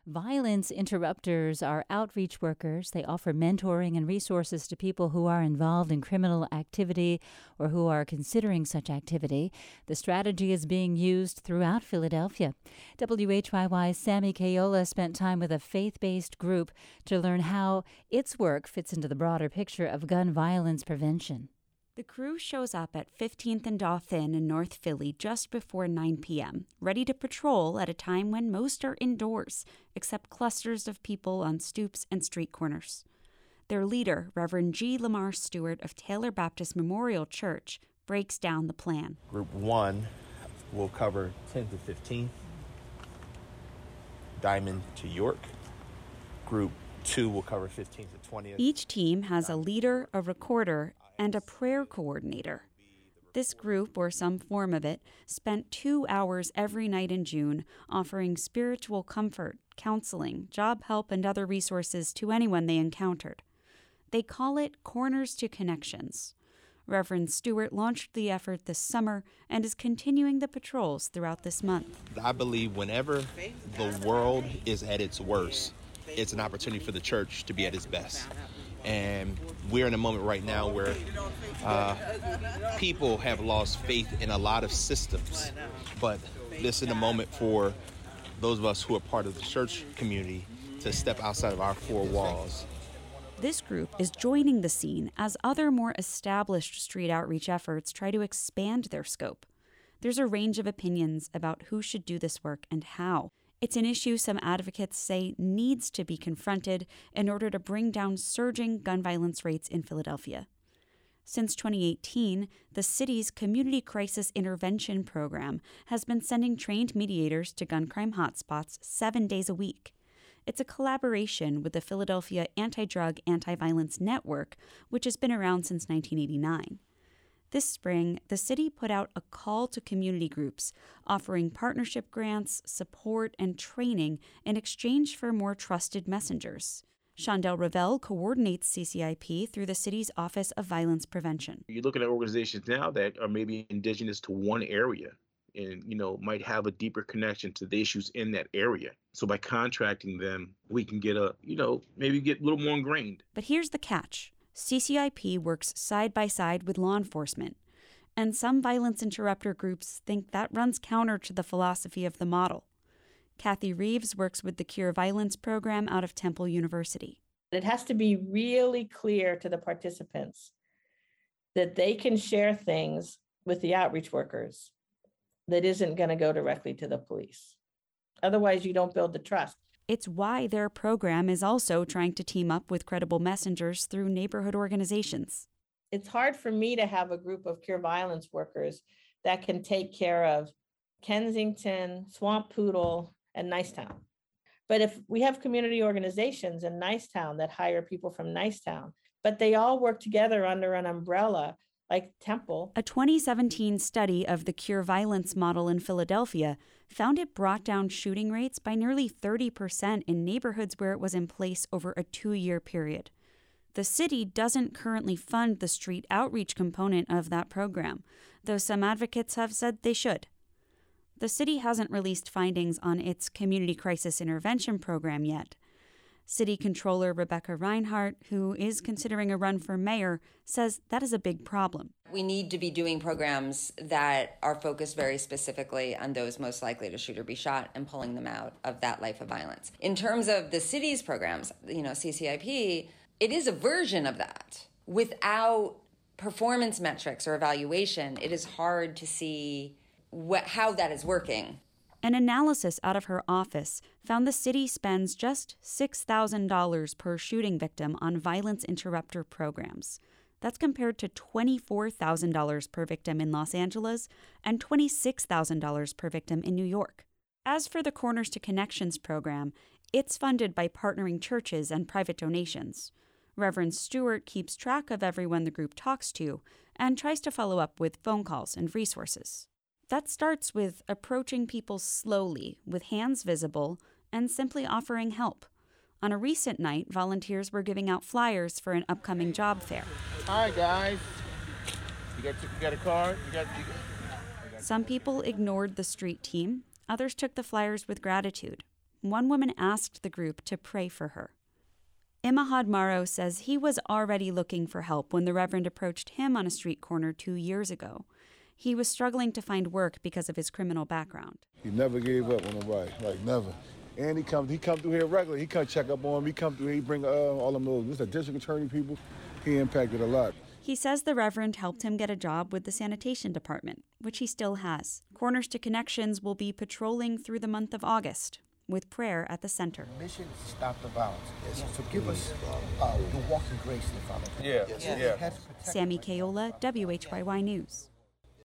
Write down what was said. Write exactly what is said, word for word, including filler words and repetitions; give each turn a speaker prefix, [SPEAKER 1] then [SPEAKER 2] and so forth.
[SPEAKER 1] Violence interrupters are outreach workers. They offer mentoring and resources to people who are involved in criminal activity or who are considering such activity. The strategy is being used throughout Philadelphia. W H Y Y's Sammy Kayola spent time with a faith-based group to learn how its work fits into the broader picture of gun violence prevention.
[SPEAKER 2] The crew shows up at fifteenth and Dauphin in North Philly just before nine p.m., ready to patrol at a time when most are indoors, except clusters of people on stoops and street corners. Their leader, Reverend G. Lamar Stewart of Taylor Baptist Memorial Church, breaks down the plan.
[SPEAKER 3] Group one will cover tenth to fifteenth, Diamond to York. Group two will cover fifteenth to twentieth.
[SPEAKER 2] Each team has a leader, a recorder, and a prayer coordinator. This group, or some form of it, spent two hours every night in June offering spiritual comfort, counseling, job help, and other resources to anyone they encountered. They call it Corners to Connections. Reverend Stewart launched the effort this summer and is continuing the patrols throughout this month.
[SPEAKER 3] I believe whenever the world is at its worst, it's an opportunity for the church to be at its best. And we're in a moment right now where uh, people have lost faith in a lot of systems. But this is a moment for those of us who are part of the church community to step outside of our four walls.
[SPEAKER 2] This group is joining the scene as other more established street outreach efforts try to expand their scope. There's a range of opinions about who should do this work and how. It's an issue some advocates say needs to be confronted in order to bring down surging gun violence rates in Philadelphia. Since twenty eighteen, the city's Community Crisis Intervention Program has been sending trained mediators to gun crime hotspots seven days a week. It's a collaboration with the Philadelphia Anti-Drug, Anti-Violence Network, which has been around since nineteen eighty-nine. This spring, the city put out a call to community groups, offering partnership grants, support, and training in exchange for more trusted messengers. Shondell Ravel coordinates C C I P through the city's Office of Violence Prevention.
[SPEAKER 4] You're looking at organizations now that are maybe indigenous to one area and, you know, might have a deeper connection to the issues in that area. So by contracting them, we can get a, you know, maybe get a little more ingrained.
[SPEAKER 2] But here's the catch. C C I P works side by side with law enforcement, and some violence interrupter groups think that runs counter to the philosophy of the model. Kathy Reeves works with the Cure Violence program out of Temple University.
[SPEAKER 5] It has to be really clear to the participants that they can share things with the outreach workers that isn't going to go directly to the police. Otherwise, you don't build the trust.
[SPEAKER 2] It's why their program is also trying to team up with credible messengers through neighborhood organizations.
[SPEAKER 5] It's hard for me to have a group of Cure Violence workers that can take care of Kensington, Swamp Poodle, and Nicetown. But if we have community organizations in Nicetown that hire people from Nicetown, but they all work together under an umbrella like Temple.
[SPEAKER 2] A twenty seventeen study of the Cure Violence model in Philadelphia found it brought down shooting rates by nearly thirty percent in neighborhoods where it was in place over a two-year period. The city doesn't currently fund the street outreach component of that program, though some advocates have said they should. The city hasn't released findings on its Community Crisis Intervention program yet. City Controller Rebecca Reinhart, who is considering a run for mayor, says that is a big problem.
[SPEAKER 6] We need to be doing programs that are focused very specifically on those most likely to shoot or be shot and pulling them out of that life of violence. In terms of the city's programs, you know, C C I P, it is a version of that. Without performance metrics or evaluation, it is hard to see what, how that is working.
[SPEAKER 2] An analysis out of her office found the city spends just six thousand dollars per shooting victim on violence interrupter programs. That's compared to twenty-four thousand dollars per victim in Los Angeles and twenty-six thousand dollars per victim in New York. As for the Corners to Connections program, it's funded by partnering churches and private donations. Reverend Stewart keeps track of everyone the group talks to and tries to follow up with phone calls and resources. That starts with approaching people slowly, with hands visible, and simply offering help. On a recent night, volunteers were giving out flyers for an upcoming job fair.
[SPEAKER 4] Hi, guys. You got, you got a card? You got, you got...
[SPEAKER 2] Some people ignored the street team. Others took the flyers with gratitude. One woman asked the group to pray for her. Imahad Morrow says he was already looking for help when the Reverend approached him on a street corner two years ago. He was struggling to find work because of his criminal background.
[SPEAKER 7] He never gave up on nobody, like never. And he come, he come through here regularly. He come check up on him. He come through here. He bring uh, all them little, this is district attorney people. He impacted a lot.
[SPEAKER 2] He says the Reverend helped him get a job with the sanitation department, which he still has. Corners to Connections will be patrolling through the month of August, with prayer at the center.
[SPEAKER 8] Mission is to stop the violence. Yes. So give us uh, your walking grace, Father.
[SPEAKER 7] Yeah,
[SPEAKER 8] yes.
[SPEAKER 7] yeah.
[SPEAKER 2] Sammy Kayola, W H Y Y News.